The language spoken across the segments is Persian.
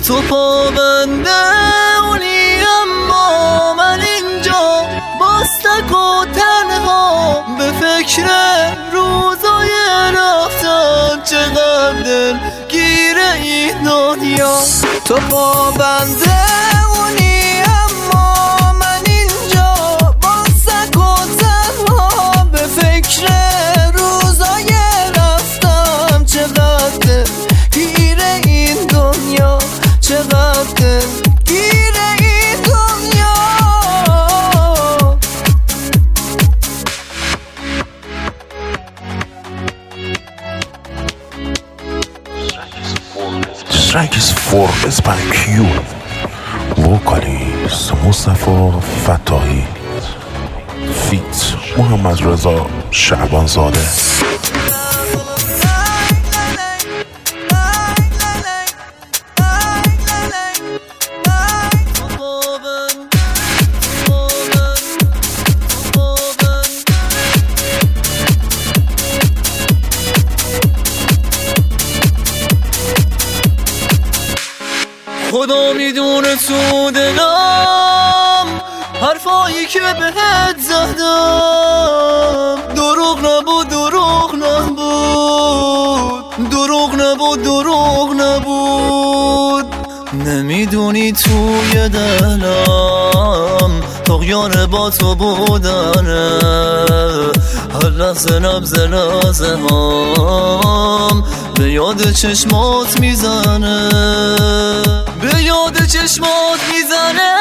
تو پابنده اونی اما من اینجا باز تک و تنها به فکر روزای رفتن چقدر دل گیر این دنیا. تو پابنده اونی اما من اینجا باز تک و تنها به فکر روزای رفتن چقدر دل گیر این دنیا، چقدر گیر این دنیا. Strike is forced by Q. Vocalist مصطفی فتاحی فیت محمد رضا شعبانزاده. خدا میدونه تو دلم حرفایی که بهت زدم دروغ نبود، دروغ نبود، دروغ نبود، دروغ نبود. نمیدونی توی دلم طغیان با تو بودنه، هر لحظه نبض لحظه هم به یاد چشمات میزنه، به یاد چشمات میزنه.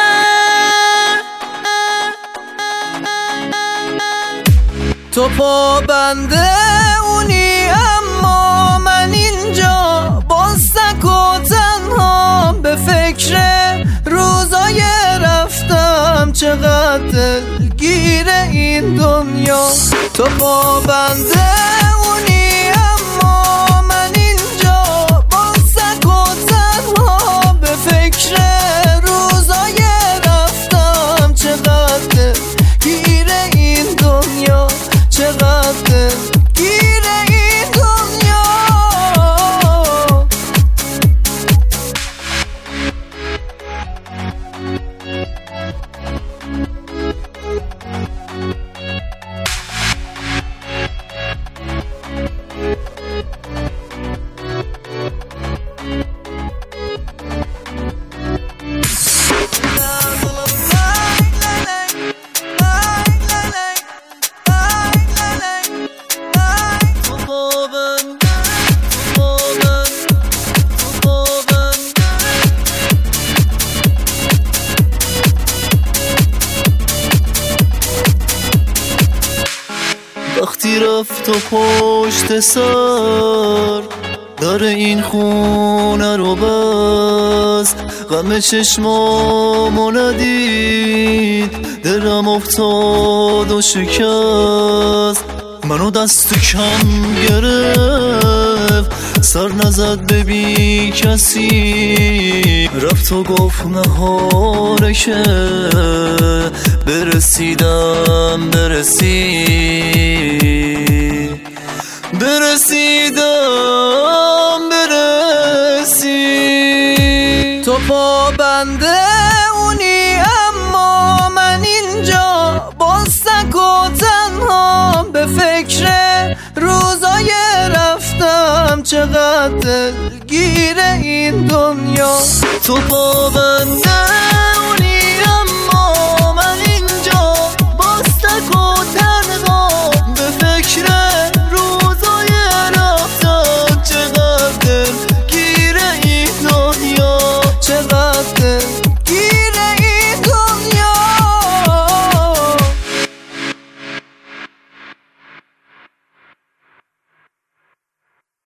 تو پابنده اونی اما من اینجا باز تک و تنها به فکر روزای رفتم چقدر گیر این دنیا. تو پابنده اونی اما من اینجا باز تک و تنها به فکر روزای رفتم چقدر گیر این دنیا، چقدر گیر این دنیا. وقتی رفت و پشت سر در این خونه رو بست، غم چشمامو ندید، دلم افتاد و شکست. منو دست کم گرفت، سر نزد به بی کسی، رفت و گفت نهاره که برسیدم برسیدم برسی. تو پابنده اونی اما من اینجا باز تک و تنها به فکر روزای رفتم چقدر گیر این دنیا. تو پابنده